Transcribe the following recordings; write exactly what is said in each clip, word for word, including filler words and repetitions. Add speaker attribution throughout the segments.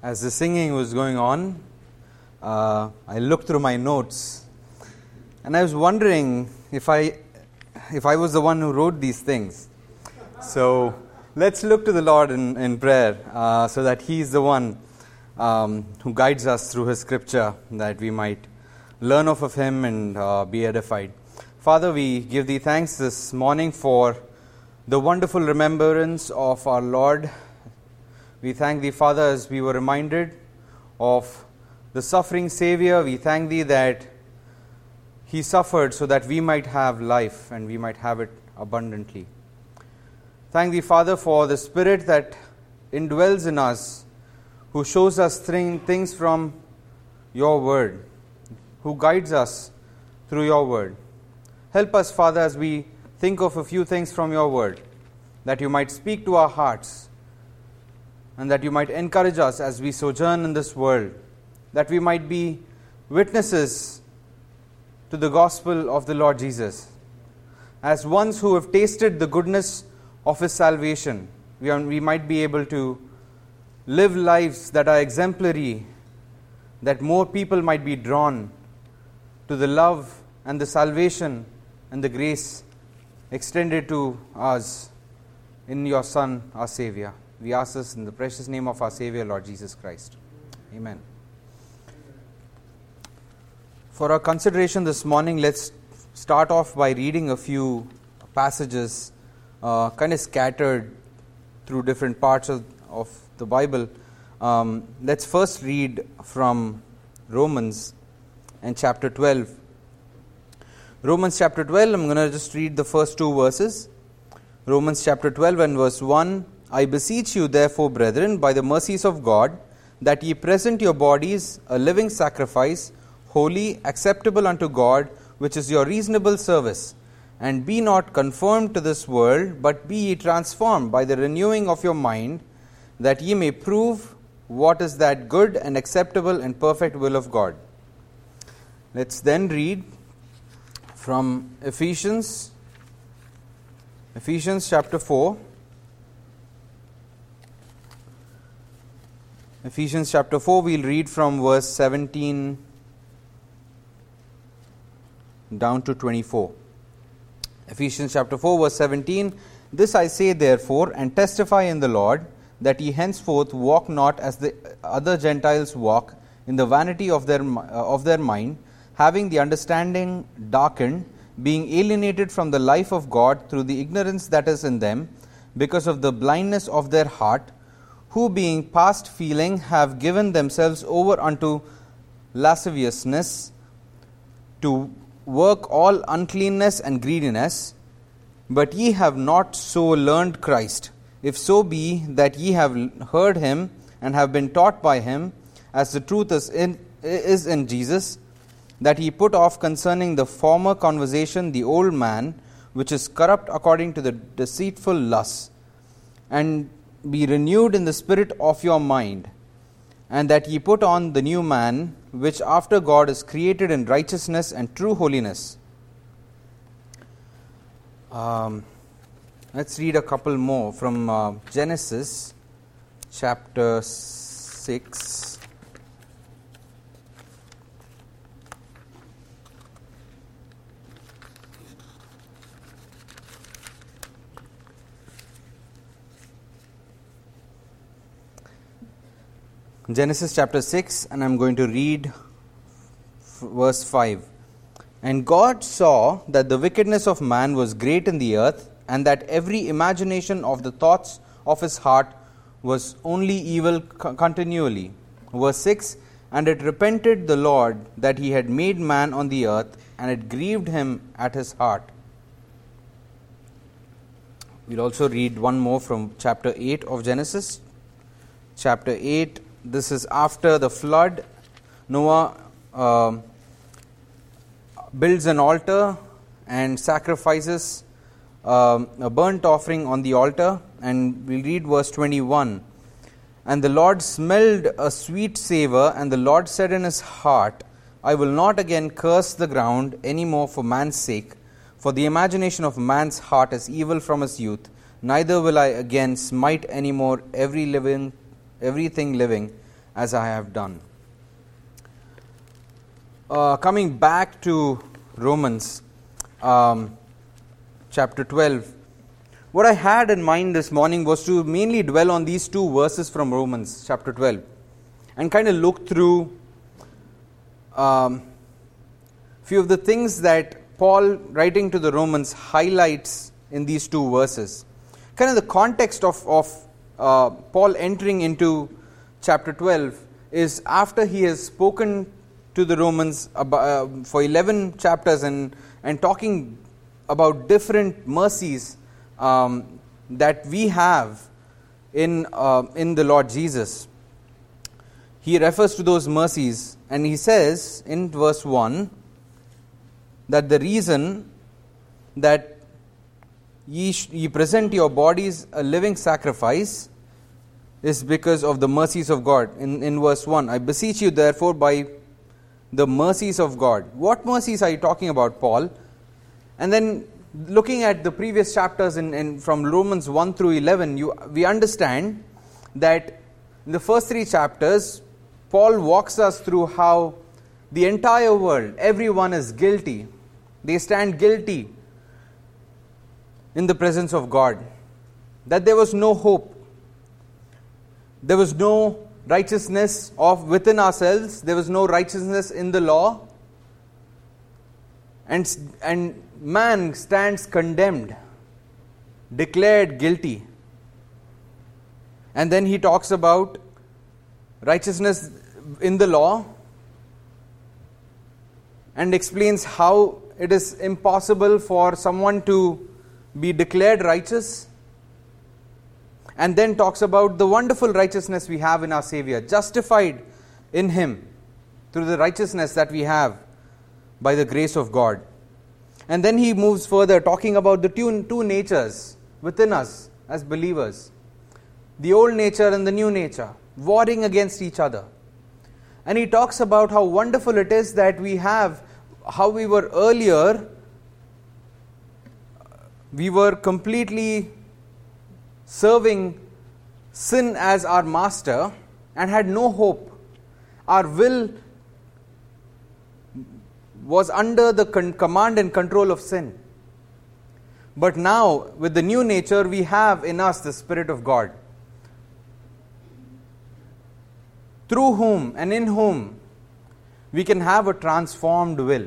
Speaker 1: As the singing was going on, uh, I looked through my notes and I was wondering if I if I was the one who wrote these things. So let's look to the Lord in, in prayer uh, so that He is the one um, who guides us through His scripture, that we might learn off of Him and uh, be edified. Father, we give Thee thanks this morning for the wonderful remembrance of our Lord. We thank Thee, Father, as we were reminded of the suffering Savior. We thank Thee that He suffered so that we might have life and we might have it abundantly. Thank Thee, Father, for the Spirit that indwells in us, who shows us things from Your Word, who guides us through Your Word. Help us, Father, as we think of a few things from Your Word, that You might speak to our hearts, and that You might encourage us as we sojourn in this world, that we might be witnesses to the gospel of the Lord Jesus. As ones who have tasted the goodness of His salvation, we, are, we might be able to live lives that are exemplary, that more people might be drawn to the love and the salvation and the grace extended to us in Your Son, our Savior. We ask this in the precious name of our Savior, Lord Jesus Christ. Amen. For our consideration this morning, let's start off by reading a few passages uh, kind of scattered through different parts of, of the Bible. Um, let's first read from Romans and chapter twelve. Romans chapter twelve, I'm going to just read the first two verses. Romans chapter twelve and verse one. I beseech you, therefore, brethren, by the mercies of God, that ye present your bodies a living sacrifice, holy, acceptable unto God, which is your reasonable service. And be not conformed to this world, but be ye transformed by the renewing of your mind, that ye may prove what is that good and acceptable and perfect will of God. Let's then read from Ephesians, Ephesians chapter four. Ephesians chapter four, we'll read from verse seventeen down to twenty-four. Ephesians chapter four, verse seventeen. This I say therefore, and testify in the Lord, that ye henceforth walk not as the other Gentiles walk, in the vanity of their uh, of their mind, having the understanding darkened, being alienated from the life of God through the ignorance that is in them, because of the blindness of their heart, who being past feeling have given themselves over unto lasciviousness, to work all uncleanness and greediness. But ye have not so learned Christ, if so be that ye have heard Him and have been taught by Him, as the truth is in, is in Jesus, that ye put off concerning the former conversation the old man, which is corrupt according to the deceitful lusts, and be renewed in the spirit of your mind, and that ye put on the new man, which after God is created in righteousness and true holiness. Um, let's read a couple more from uh, Genesis chapter six. Genesis chapter six, and I'm going to read verse five. And God saw that the wickedness of man was great in the earth, and that every imagination of the thoughts of his heart was only evil continually. Verse six. And it repented the Lord that He had made man on the earth, and it grieved Him at His heart. We'll also read one more from chapter eight of Genesis. Chapter eight. This is after the flood. Noah uh, builds an altar and sacrifices uh, a burnt offering on the altar. And we'll read verse twenty-one. And the Lord smelled a sweet savour, and the Lord said in His heart, I will not again curse the ground any more for man's sake, for the imagination of man's heart is evil from his youth. Neither will I again smite any more every living everything living, as I have done. Uh, coming back to Romans um, chapter twelve, what I had in mind this morning was to mainly dwell on these two verses from Romans chapter twelve and kind of look through um, few of the things that Paul, writing to the Romans, highlights in these two verses. Kind of the context of, of uh, Paul entering into chapter twelve is after he has spoken to the Romans about, uh, for eleven chapters and, and talking about different mercies um, that we have in, uh, in the Lord Jesus. He refers to those mercies and he says in verse one that the reason that ye, sh- ye present your bodies a living sacrifice is because of the mercies of God. In, in verse one, I beseech you therefore by the mercies of God. What mercies are you talking about, Paul? And then looking at the previous chapters in, in from Romans one through eleven, you, we understand that in the first three chapters, Paul walks us through how the entire world, everyone is guilty. They stand guilty in the presence of God. That there was no hope. There was no righteousness of within ourselves. There was no righteousness in the law. And, and man stands condemned, declared guilty. And then he talks about righteousness in the law and explains how it is impossible for someone to be declared righteous. And then talks about the wonderful righteousness we have in our Savior, justified in Him through the righteousness that we have by the grace of God. And then he moves further, talking about the two, two natures within us as believers. The old nature and the new nature, warring against each other. And he talks about how wonderful it is that we have, how we were earlier, we were completely serving sin as our master and had no hope. Our will was under the con- command and control of sin. But now, with the new nature, we have in us the Spirit of God, through whom and in whom we can have a transformed will.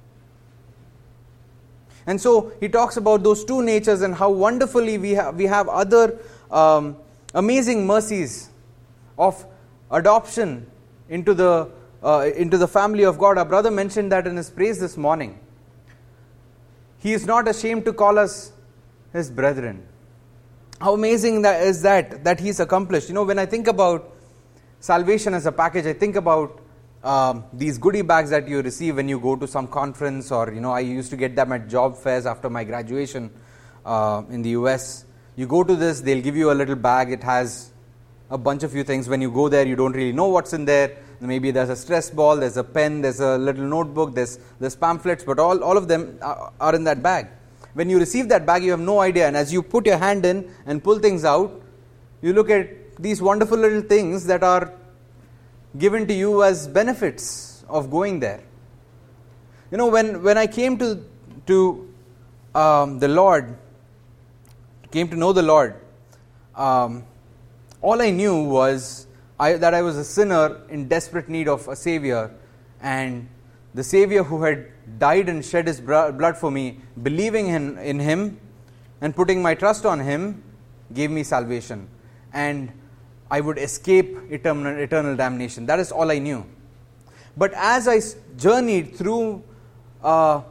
Speaker 1: And so he talks about those two natures and how wonderfully we have, we have other um, amazing mercies of adoption into the uh, into the family of God. Our brother mentioned that in his praise this morning. He is not ashamed to call us his brethren. How amazing that is that that he's accomplished. You know, when I think about salvation as a package, I think about Um, these goodie bags that you receive when you go to some conference, or you know, I used to get them at job fairs after my graduation uh, in the U S. You go to this, they'll give you a little bag. It has a bunch of few things. When you go there, you don't really know what's in there. Maybe there's a stress ball, there's a pen, there's a little notebook, there's there's pamphlets, but all, all of them are, are in that bag. When you receive that bag, you have no idea. And as you put your hand in and pull things out, you look at these wonderful little things that are given to you as benefits of going there. You know, when, when I came to to um, the Lord, came to know the Lord, um, all I knew was I, that I was a sinner in desperate need of a Savior, and the Savior who had died and shed His blood for me, believing in, in Him and putting my trust on Him, gave me salvation. And I would escape eternal, eternal damnation. That is all I knew. But as I journeyed through, uh,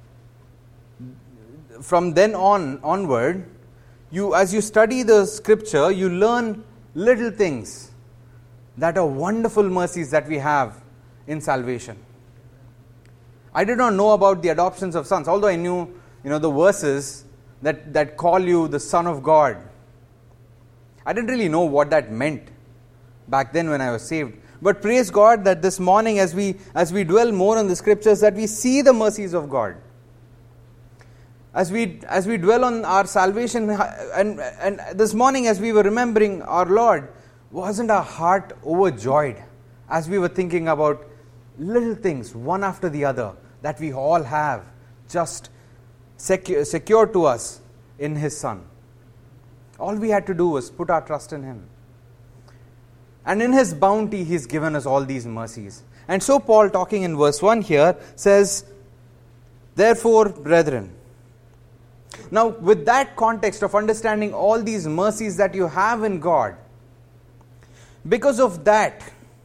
Speaker 1: from then on onward, you as you study the Scripture, you learn little things that are wonderful mercies that we have in salvation. I did not know about the adoptions of sons, although I knew, you know, the verses that, that call you the Son of God. I didn't really know what that meant back then when I was saved. But praise God that this morning, as we as we dwell more on the Scriptures, that we see the mercies of God. As we as we dwell on our salvation, and and this morning as we were remembering our Lord, wasn't our heart overjoyed as we were thinking about little things, one after the other, that we all have just secure, secured to us in His Son? All we had to do was put our trust in Him. And in His bounty, He's given us all these mercies. And so Paul, talking in verse one here, says, therefore, brethren. Now, with that context of understanding all these mercies that you have in God, because of that,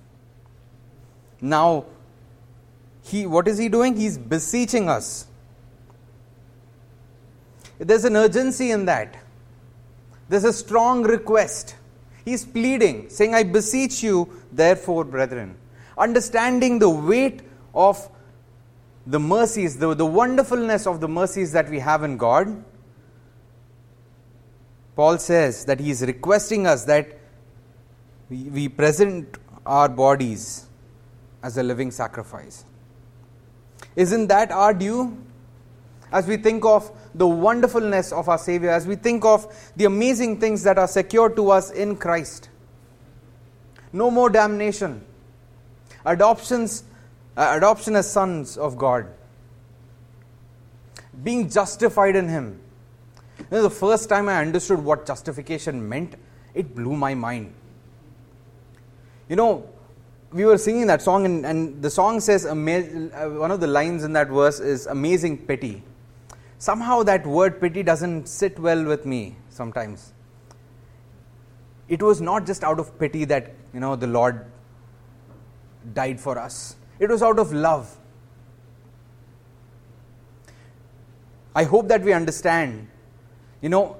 Speaker 1: now, he what is he doing? He's beseeching us. There's an urgency in that. There's a strong request. He's pleading, saying, I beseech you, therefore, brethren. Understanding the weight of the mercies, the, the wonderfulness of the mercies that we have in God, Paul says that he is requesting us that we, we present our bodies as a living sacrifice. Isn't that our due? As we think of the wonderfulness of our Savior, as we think of the amazing things that are secured to us in Christ. No more damnation. Adoptions, uh, adoption as sons of God. Being justified in Him. You know, the first time I understood what justification meant, it blew my mind. You know, we were singing that song, and, and the song says, ama- one of the lines in that verse is amazing pity. Somehow that word pity doesn't sit well with me sometimes. It was not just out of pity that, you know, the Lord died for us. It was out of love. I hope that we understand, you know,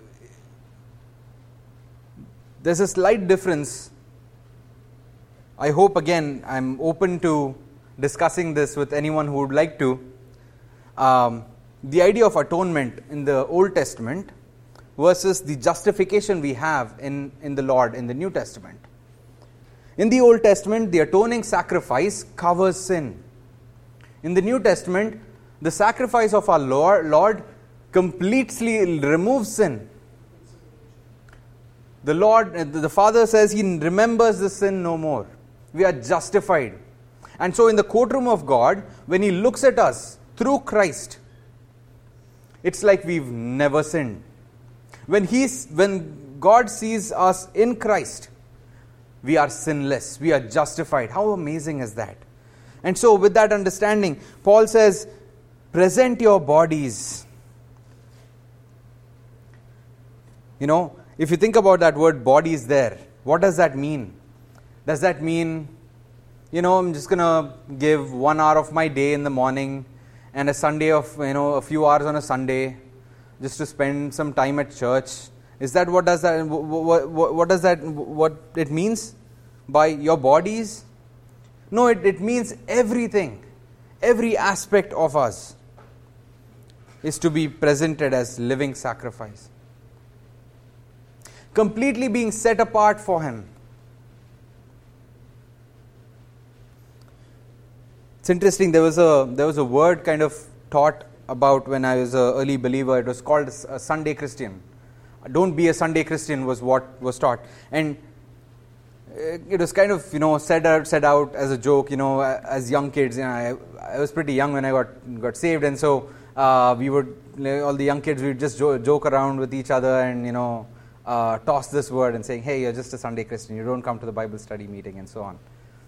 Speaker 1: there's a slight difference. I hope, again, I'm open to discussing this with anyone who would like to. Um, the idea of atonement in the Old Testament versus the justification we have in, in the Lord in the New Testament. In the Old Testament, the atoning sacrifice covers sin. In the New Testament, the sacrifice of our Lord, Lord completely removes sin. The Lord, the Father says He remembers the sin no more. We are justified. And so in the courtroom of God, when He looks at us through Christ, it's like we've never sinned. When He's, when God sees us in Christ, we are sinless. We are justified. How amazing is that? And so with that understanding, Paul says, present your bodies. You know, if you think about that word bodies there, what does that mean? Does that mean, you know, I'm just going to give one hour of my day in the morning and a Sunday of, you know, a few hours on a Sunday just to spend some time at church? Is that what does that, what, what, what does that, what it means by your bodies? No, it, it means everything, every aspect of us is to be presented as living sacrifice. Completely being set apart for Him. It's interesting, there was a there was a word kind of taught about when I was an early believer. It was called a Sunday Christian. Don't be a Sunday Christian was what was taught. And it was kind of, you know, said out, said out as a joke, you know, as young kids. You know, I, I was pretty young when I got got saved, and so uh, we would, all the young kids, we would just jo- joke around with each other and, you know, uh, toss this word and saying, hey, you're just a Sunday Christian, you don't come to the Bible study meeting and so on.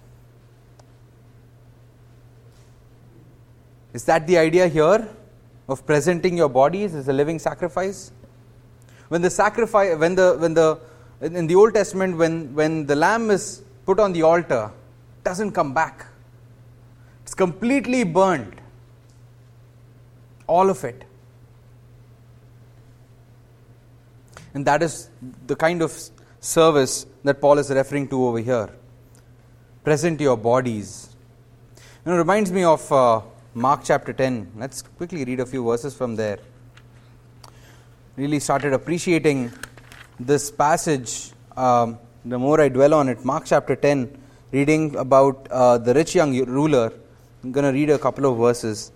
Speaker 1: Is that the idea here of presenting your bodies as a living sacrifice? When the sacrifice, when the when the in the Old Testament, when when the lamb is put on the altar, it doesn't come back. It's completely burned. All of it. And that is the kind of service that Paul is referring to over here. Present your bodies. You know, it reminds me of uh, Mark chapter ten. Let's quickly read a few verses from there. Really started appreciating this passage um, the more I dwell on it. Mark chapter ten, reading about uh, the rich young ruler. I'm going to read a couple of verses.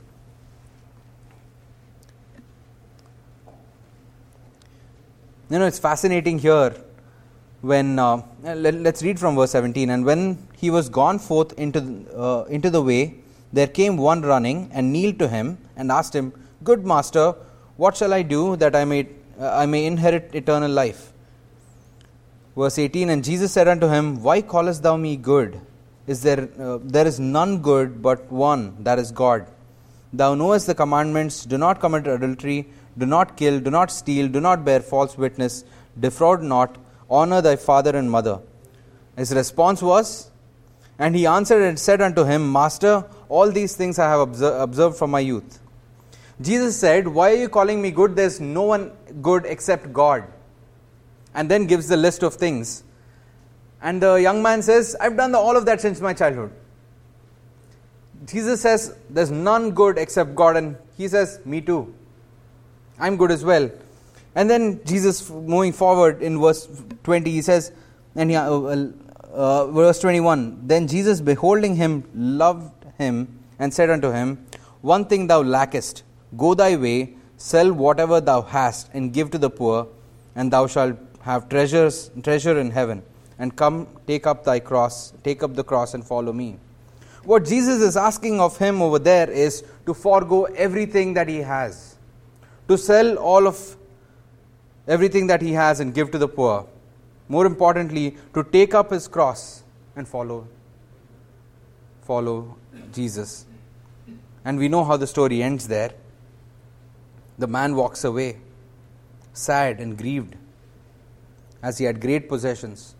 Speaker 1: You know, it's fascinating here when, uh, let, let's read from verse seventeen. And when he was gone forth into, uh, into the way, there came one running and kneeled to him and asked him, Good master, what shall I do that I may, uh, I may inherit eternal life? Verse eighteen, and Jesus said unto him, Why callest thou me good? Is there uh, there is none good but one, that is God. Thou knowest the commandments, do not commit adultery, do not kill, do not steal, do not bear false witness, defraud not, honor thy father and mother. His response was, and he answered and said unto him, Master, all these things I have observed, observed from my youth. Jesus said, Why are you calling me good? There is no one good except God. And then gives the list of things. And the young man says, I've done the, all of that since my childhood. Jesus says, there's none good except God. And he says, me too. I'm good as well. And then Jesus, moving forward in verse twenty, he says, and he, uh, uh, verse twenty-one, Then Jesus, beholding him, loved him and said unto him, One thing thou lackest, go thy way, sell whatever thou hast, and give to the poor, and thou shalt have treasures, treasure in heaven, and come take up thy cross, take up the cross and follow me. What Jesus is asking of him over there is to forego everything that he has, to sell all of everything that he has and give to the poor. More importantly, to take up his cross and follow, follow Jesus. And we know how the story ends there. The man walks away, sad and grieved, as he had great possessions.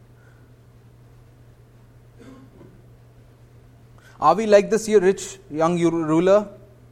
Speaker 1: Are we like this rich young ruler?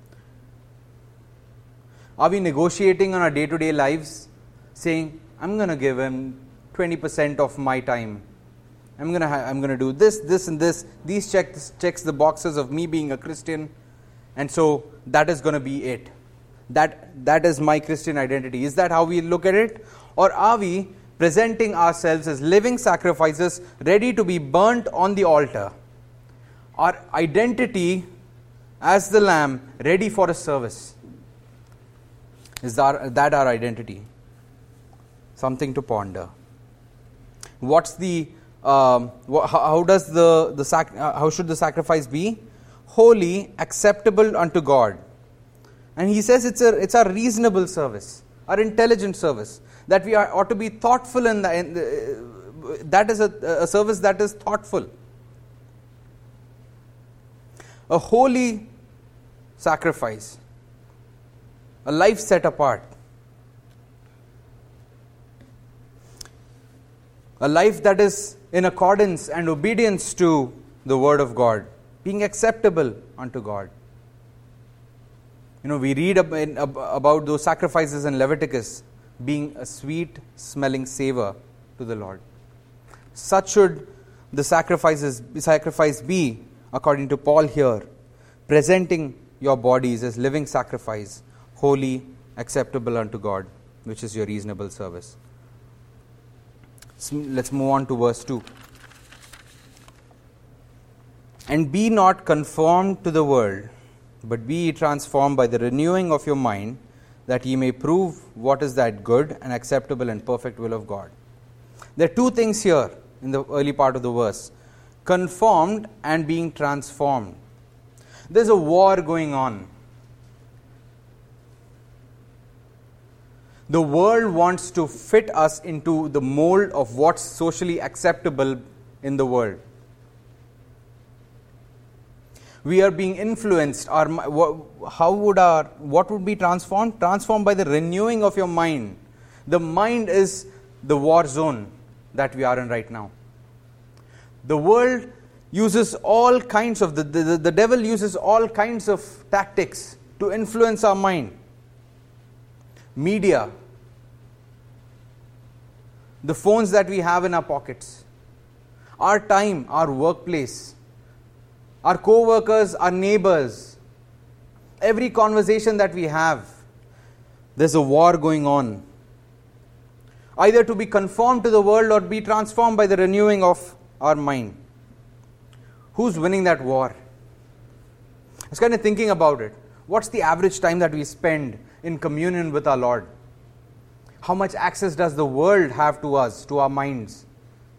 Speaker 1: Are we negotiating on our day-to-day lives, saying, I'm going to give him twenty percent of my time. I'm going to ha- I'm going to do this, this and this. These checks, checks the boxes of me being a Christian. And so that is going to be it. That That is my Christian identity. Is that how we look at it? Or are we presenting ourselves as living sacrifices ready to be burnt on the altar? Our identity as the lamb ready for a service. Is that, that our identity? Something to ponder. What's the um, wh- how does the the sac- uh, how should the sacrifice be? Holy, acceptable unto God. And he says it's a it's a reasonable service, our intelligent service, that we are, ought to be thoughtful in, the, in the, uh, that is a, a service that is thoughtful. A holy sacrifice, a life set apart, a life that is in accordance and obedience to the Word of God, being acceptable unto God. You know, we read about those sacrifices in Leviticus being a sweet smelling savor to the Lord. Such should the sacrifices sacrifice be, according to Paul here, presenting your bodies as living sacrifice, holy, acceptable unto God, which is your reasonable service. Let's move on to verse two. And be not conformed to the world, but be ye transformed by the renewing of your mind, that ye may prove what is that good and acceptable and perfect will of God. There are two things here in the early part of the verse: conformed and being transformed. There's a war going on. The world wants to fit us into the mold of what's socially acceptable in the world. We are being influenced. Our, how would our, what would be transformed? Transformed by the renewing of your mind. The mind is the war zone that we are in right now. The world uses all kinds of, the, the, the devil uses all kinds of tactics to influence our mind. Media, the phones that we have in our pockets, our time, our workplace, our co-workers, our neighbors, every conversation that we have, there's a war going on. Either to be conformed to the world or be transformed by the renewing of our mind. Who's winning that war? I was kind of thinking about it. What's the average time that we spend in communion with our Lord? How much access does the world have to us, to our minds?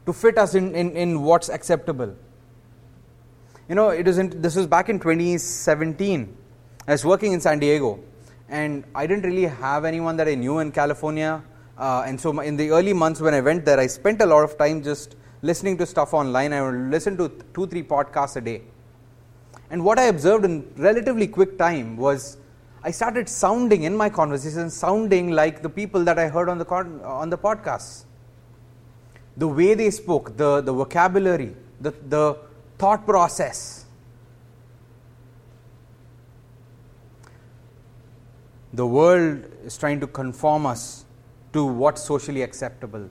Speaker 1: to fit us in, in, in what's acceptable. You know, it isn't, this was back in twenty seventeen. I was working in San Diego, and I didn't really have anyone that I knew in California. Uh, and so my, in the early months when I went there, I spent a lot of time just listening to stuff online. I would listen to two, three podcasts a day. And what I observed in relatively quick time was I started sounding in my conversations, sounding like the people that I heard on the con- on the podcasts. The way they spoke, the, the vocabulary, the, the thought process. The world is trying to conform us to what's socially acceptable.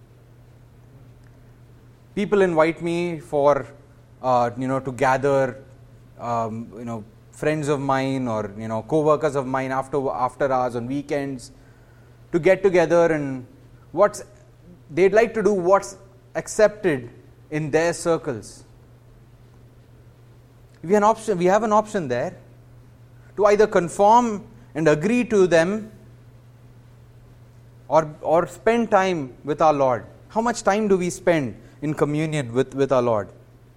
Speaker 1: People invite me for, uh, you know, to gather, um, you know, friends of mine or, you know, co-workers of mine after after hours on weekends to get together, and what's they'd like to do what's accepted in their circles. We have an option. We have an option there to either conform and agree to them, or or spend time with our Lord. How much time do we spend in communion with, with our Lord?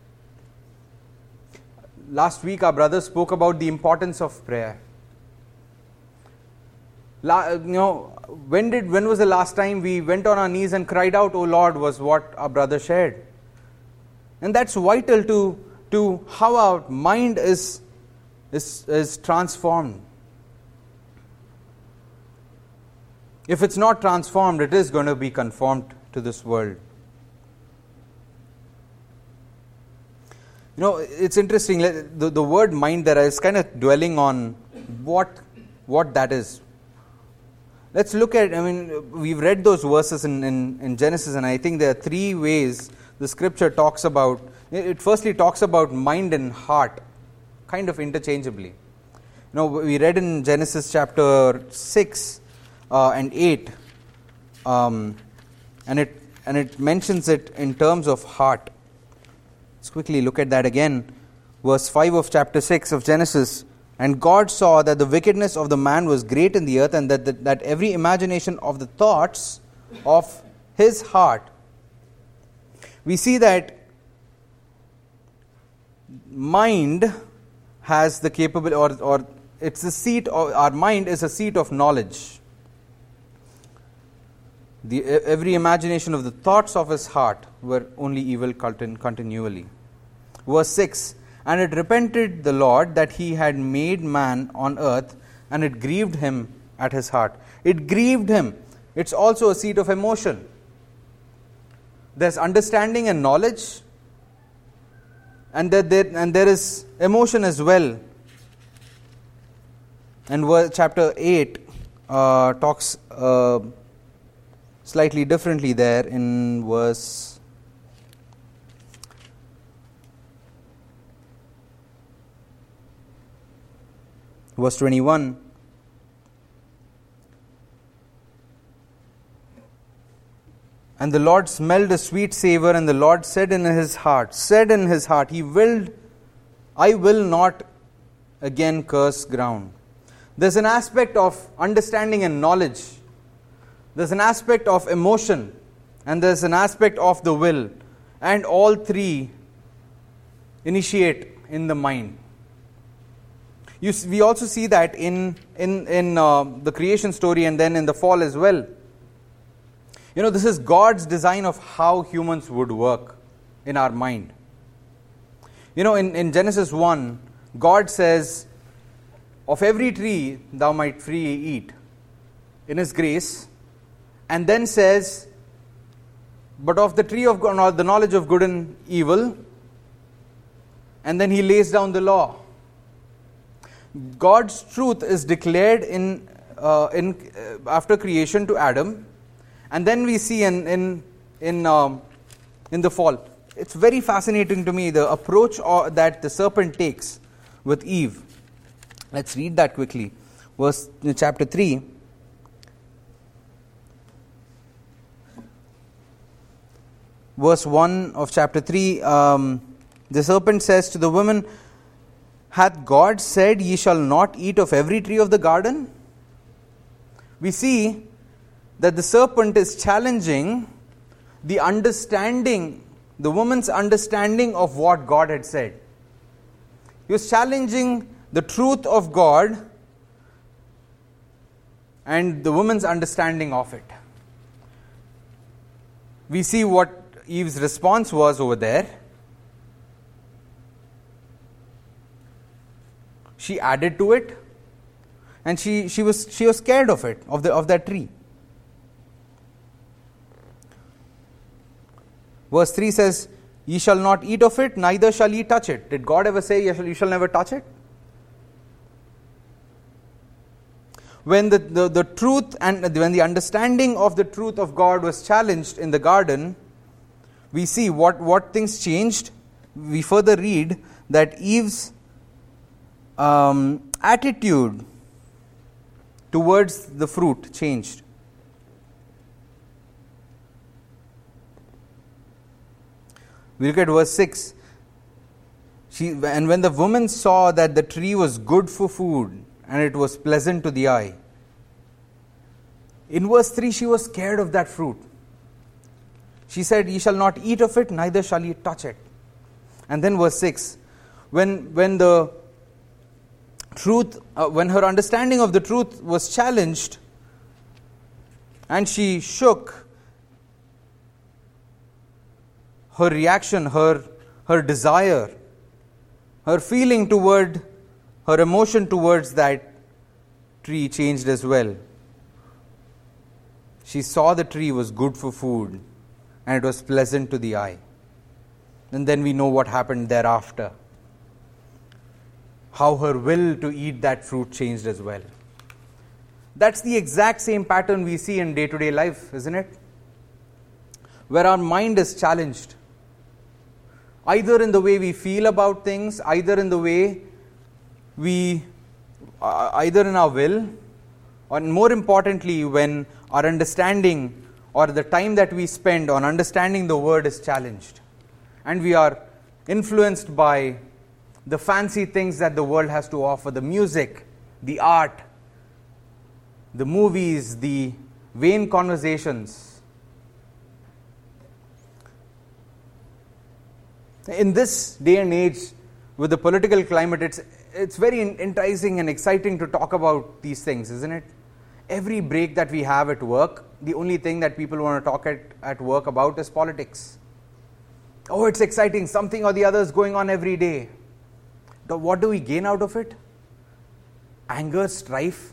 Speaker 1: Last week our brother spoke about the importance of prayer. La, you know, when did when was the last time we went on our knees and cried out, "Oh Lord," was what our brother shared. And that's vital to, to how our mind is, is, is transformed. If it's not transformed, it is going to be conformed to this world. You know, it's interesting, the, the word mind there, I was kind of dwelling on what, what that is. Let's look at, I mean, we've read those verses in, in, in Genesis, and I think there are three ways the scripture talks about. It firstly talks about mind and heart, kind of interchangeably. You know, we read in Genesis chapter six uh, and eight, um, and it and it mentions it in terms of heart. Let's quickly look at that again. Verse five of chapter six of Genesis. And God saw that the wickedness of the man was great in the earth, and that, that, that every imagination of the thoughts of his heart. We see that mind has the capability, or, or it's the seat of, our mind is a seat of knowledge. The, every imagination of the thoughts of his heart were only evil continually. Verse six. And it repented the Lord that he had made man on earth, and it grieved him at his heart. It grieved him. It's also a seat of emotion. There's understanding and knowledge, and there, there, and there is emotion as well. And verse, chapter eight uh, talks uh, slightly differently there in verse Verse twenty-one. And the Lord smelled a sweet savor, and the Lord said in his heart, said in his heart, he willed, I will not again curse ground. There's an aspect of understanding and knowledge. There's an aspect of emotion, and there's an aspect of the will. And all three initiate in the mind. You, we also see that in in in uh, the creation story, and then in the fall as well. You know, this is God's design of how humans would work in our mind. You know, in, in Genesis one, God says, of every tree thou might freely eat in His grace, and then says, but of the tree of God, the knowledge of good and evil, and then He lays down the law. God's truth is declared in uh, in uh, after creation to Adam, and then we see in in in um, in the fall. It's very fascinating to me, the approach uh, that the serpent takes with Eve. Let's read that quickly. Verse chapter three. Verse one of chapter three. Um, the serpent says to the woman, hath God said, ye shall not eat of every tree of the garden? We see that the serpent is challenging the understanding, the woman's understanding of what God had said. He was challenging the truth of God and the woman's understanding of it. We see what Eve's response was over there. She added to it, and she, she was she was scared of it, of the of that tree. Verse three says, "Ye shall not eat of it, neither shall ye touch it." Did God ever say, you shall, you shall never touch it? When the, the, the truth and when the understanding of the truth of God was challenged in the garden, we see what, what things changed. We further read that Eve's um, attitude towards the fruit changed. We look at verse six. She, and when the woman saw that the tree was good for food, and it was pleasant to the eye. In verse three, she was scared of that fruit. She said, "Ye shall not eat of it, neither shall ye touch it." And then verse six, when, when the truth, uh, when her understanding of the truth was challenged, and she shook, her reaction, her, her desire, her feeling toward her emotion towards that tree changed as well. She saw the tree was good for food and it was pleasant to the eye. And then we know what happened thereafter. How her will to eat that fruit changed as well. That's the exact same pattern we see in day-to-day life, isn't it? Where our mind is challenged. Either in the way we feel about things, either in the way we, uh, either in our will, or more importantly, when our understanding or the time that we spend on understanding the word is challenged. And we are influenced by the fancy things that the world has to offer, the music, the art, the movies, the vain conversations. In this day and age, with the political climate, it's it's very enticing and exciting to talk about these things, isn't it? Every break that we have at work, the only thing that people want to talk at, at work about is politics. Oh, it's exciting, something or the other is going on every day. What do we gain out of it? Anger, strife.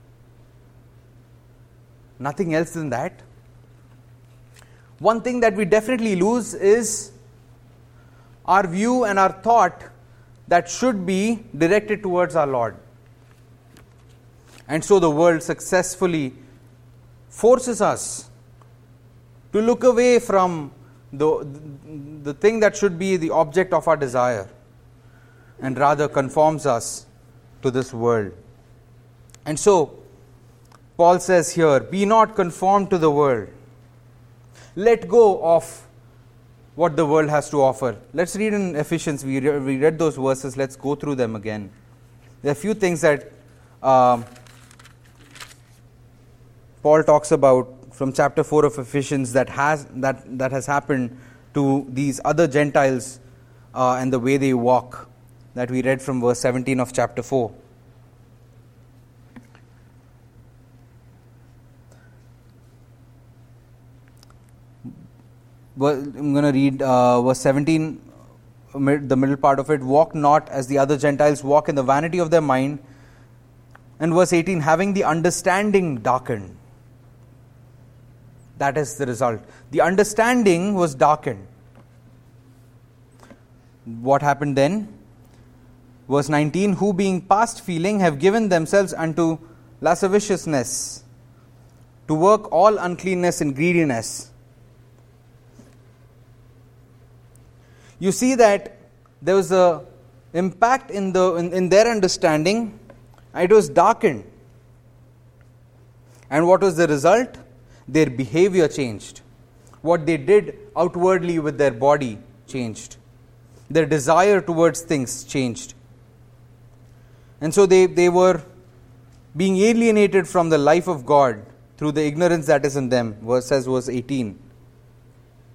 Speaker 1: Nothing else than that. One thing that we definitely lose is our view and our thought that should be directed towards our Lord. And so the world successfully forces us to look away from the, the thing that should be the object of our desire, and rather conforms us to this world. And so, Paul says here, "Be not conformed to the world." Let go of what the world has to offer. Let's read in Ephesians. We, re- we read those verses. Let's go through them again. There are a few things that uh, Paul talks about from chapter four of Ephesians that has that, that has happened to these other Gentiles uh, and the way they walk, that we read from verse seventeen of chapter four. Well, I'm going to read uh, verse seventeen, the middle part of it. "Walk not as the other Gentiles walk in the vanity of their mind." And verse eighteen, "Having the understanding darkened." That is the result. The understanding was darkened. What happened then? Verse nineteen, "Who being past feeling have given themselves unto lasciviousness, to work all uncleanness and greediness." You see that there was a impact in the in, in their understanding. It was darkened. And what was the result? Their behavior changed. What they did outwardly with their body changed. Their desire towards things changed. And so they, they were being alienated from the life of God through the ignorance that is in them, verse says verse eighteen.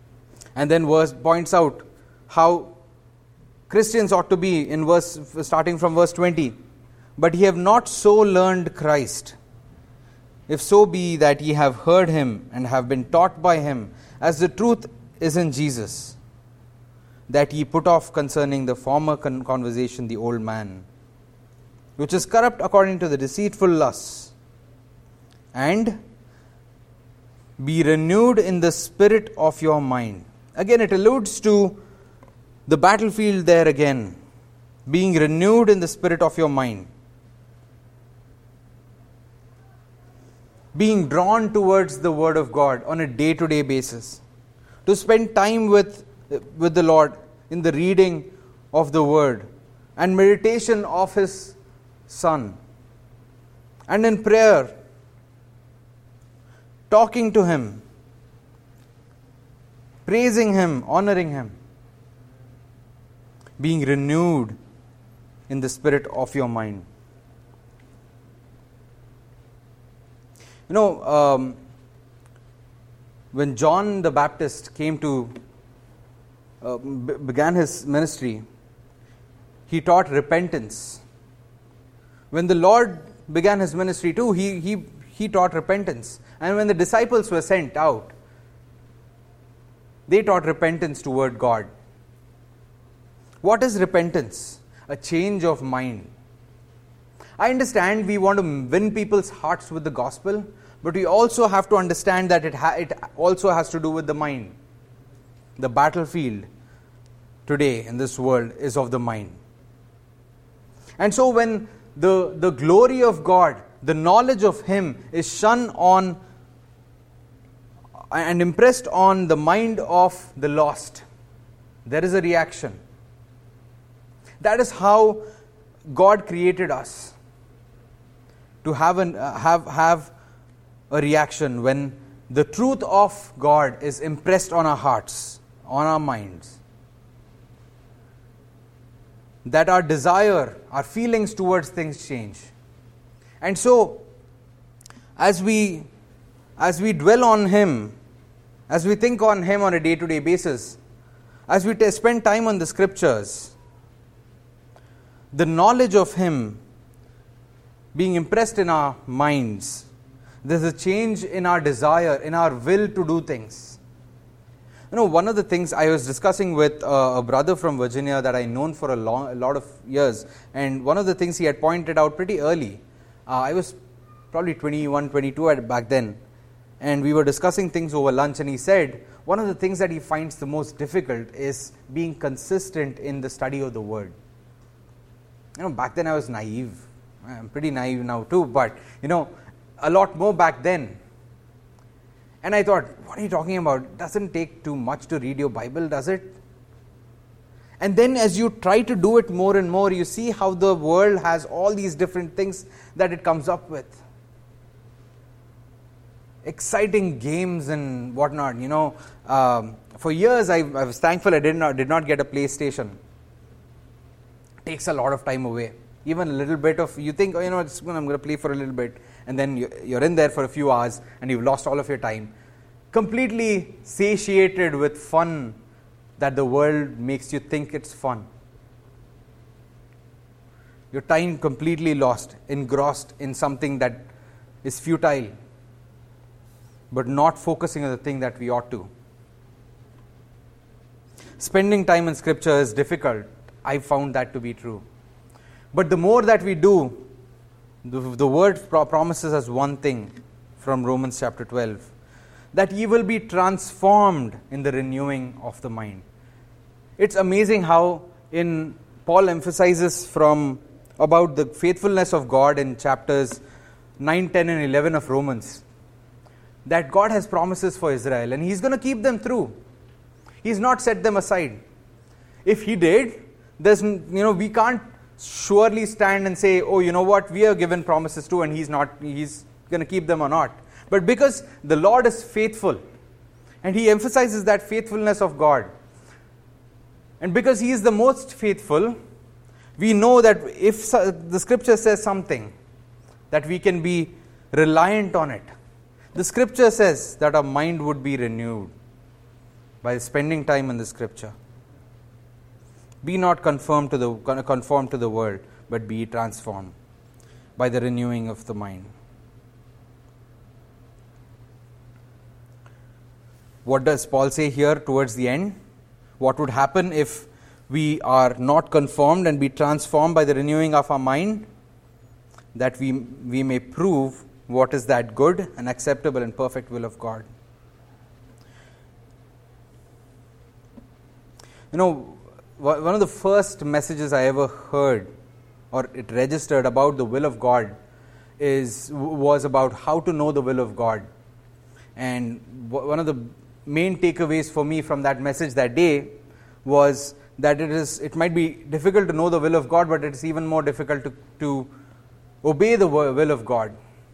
Speaker 1: And then verse points out how Christians ought to be in verse starting from verse twenty. But ye have not so learned Christ, if so be that ye have heard him and have been taught by him, as the truth is in Jesus, that ye put off concerning the former con- conversation the old man, which is corrupt according to the deceitful lusts, and be renewed in the spirit of your mind. Again, it alludes to the battlefield there again, being renewed in the spirit of your mind. Being drawn towards the Word of God on a day-to-day basis. To spend time with, with the Lord in the reading of the Word and meditation of His Son. And in prayer, talking to Him, praising Him, honoring Him. Being renewed in the spirit of your mind. You know, um, when John the Baptist came to, uh, b- began his ministry, he taught repentance. When the Lord began his ministry too, he, he, he taught repentance. And when the disciples were sent out, they taught repentance toward God. What is repentance? A change of mind. I understand we want to win people's hearts with the gospel, but we also have to understand that it, ha- it also has to do with the mind. The battlefield today in this world is of the mind. And so when the, the glory of God, the knowledge of Him is shone on and impressed on the mind of the lost, there is a reaction. That is how God created us, to have an uh, have have a reaction when the truth of God is impressed on our hearts, on our minds. That our desire, our feelings towards things change. And so, as we as we dwell on Him, as we think on Him on a day-to-day basis, as we t- spend time on the Scriptures, the knowledge of Him being impressed in our minds, there's a change in our desire, in our will to do things. You know, one of the things I was discussing with uh, a brother from Virginia that I known for a, long, a lot of years, and one of the things he had pointed out pretty early, uh, I was probably twenty-one, twenty-two at, back then, and we were discussing things over lunch, and he said one of the things that he finds the most difficult is being consistent in the study of the Word. You know, back then I was naive. I'm pretty naive now too, but, you know, a lot more back then. And I thought, what are you talking about? It doesn't take too much to read your Bible, does it? And then as you try to do it more and more, you see how the world has all these different things that it comes up with. Exciting games and whatnot, you know. Um, for years, I, I was thankful I did not, did not get a PlayStation. Takes a lot of time away. Even a little bit of, you think, oh, you know, it's, I'm going to play for a little bit, and then you're in there for a few hours, and you've lost all of your time. Completely satiated with fun that the world makes you think it's fun. Your time completely lost, engrossed in something that is futile, but not focusing on the thing that we ought to. Spending time in Scripture is difficult. I found that to be true. But the more that we do, the, the Word pro- promises us one thing from Romans chapter twelve, that ye will be transformed in the renewing of the mind. It's amazing how in Paul emphasizes from about the faithfulness of God in chapters nine, ten and eleven of Romans, that God has promises for Israel and He's going to keep them through. He's not set them aside. If He did, there's, you know, we can't surely stand and say, oh, you know what, we are given promises too and He's not, He's going to keep them or not. But because the Lord is faithful, and He emphasizes that faithfulness of God, and because He is the most faithful, we know that if the Scripture says something, that we can be reliant on it. The Scripture says that our mind would be renewed. by spending time in the Scripture. Be not conformed to the conformed to the world, but be transformed by the renewing of the mind. What does Paul say here towards the end? What would happen if we are not conformed and be transformed by the renewing of our mind? That we, we may prove what is that good and acceptable and perfect will of God. You know, one of the first messages I ever heard, or it registered about the will of God, is was about how to know the will of God. And one of the main takeaways for me from that message that day was that it is it might be difficult to know the will of God, but it's even more difficult to, to obey the will of God.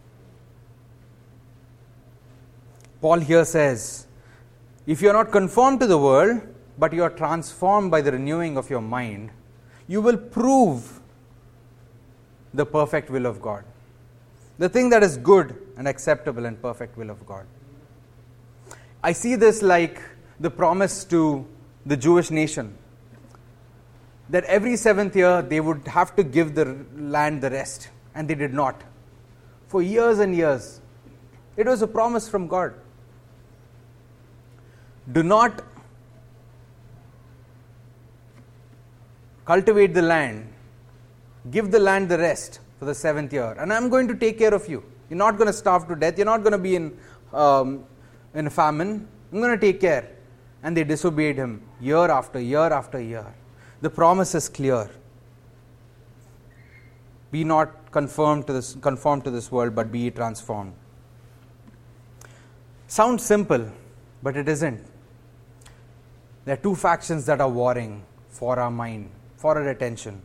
Speaker 1: Paul here says, if you are not conformed to the world, but you are transformed by the renewing of your mind, you will prove the perfect will of God. The thing that is good and acceptable and perfect will of God. I see this like the promise to the Jewish nation, that every seventh year they would have to give the land the rest, and they did not. For years and years. It was a promise from God. Do not cultivate the land, give the land the rest for the seventh year, and I'm going to take care of you. You're not going to starve to death. You're not going to be in um, in a famine. I'm going to take care. And they disobeyed him year after year after year. The promise is clear. Be not conformed to this conformed to this world, but be ye transformed. Sounds simple, but it isn't. There are two factions that are warring for our mind, for our attention.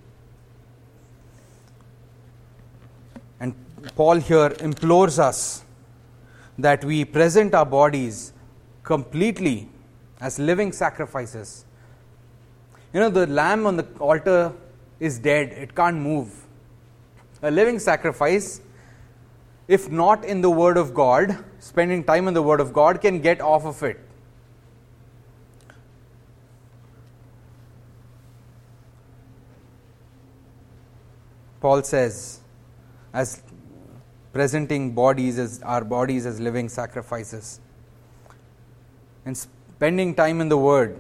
Speaker 1: And Paul here implores us that we present our bodies completely as living sacrifices. You know, the lamb on the altar is dead. It can't move. A living sacrifice, if not in the Word of God, spending time in the Word of God, can get off of it. Paul says, as presenting bodies as our bodies as living sacrifices, and spending time in the Word,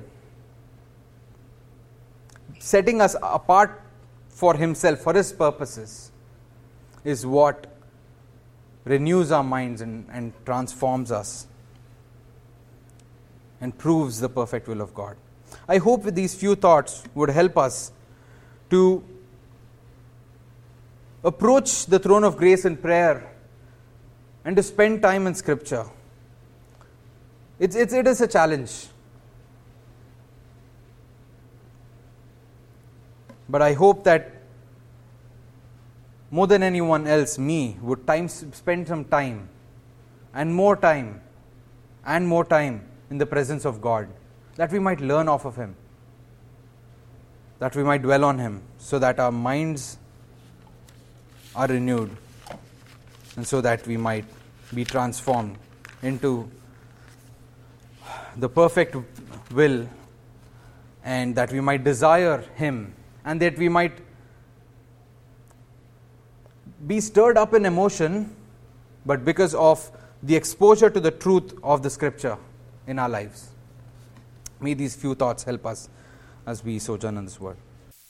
Speaker 1: setting us apart for Himself, for His purposes, is what renews our minds and, and transforms us and proves the perfect will of God. I hope with these few thoughts would help us to approach the throne of grace in prayer and to spend time in Scripture. It's, it's, it is a challenge. But I hope that more than anyone else, me, would time spend some time and more time and more time in the presence of God, that we might learn off of Him, that we might dwell on Him, so that our minds are renewed, and so that we might be transformed into the perfect will, and that we might desire Him, and that we might be stirred up in emotion, but because of the exposure to the truth of the Scripture in our lives. May these few thoughts help us as we sojourn in this world.